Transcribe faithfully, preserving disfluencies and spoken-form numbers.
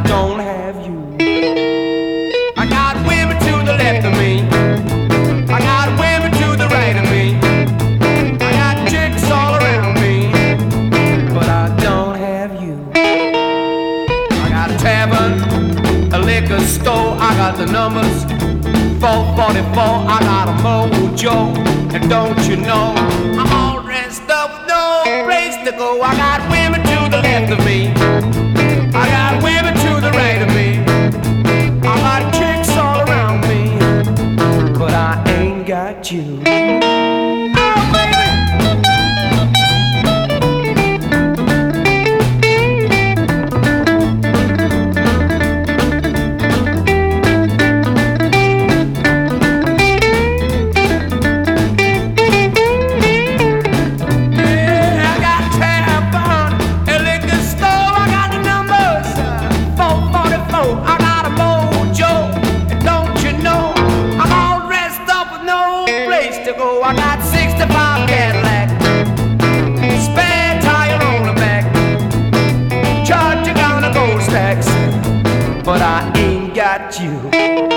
don't have you. I got women to the left of me, I got women to the right of me, I got chicks all around me, but I don't have you. I got a tavern, a liquor store, I got the numbers four forty-four, I got a mojo, and don't you know I'm all dressed up with no place to go. I got women to the left of me, I got women to the right of me, I got chicks all around me, but I ain't got you. To go. I got sixty-five Cadillac, spare tire on the back, charging down the gold stacks, but I ain't got you.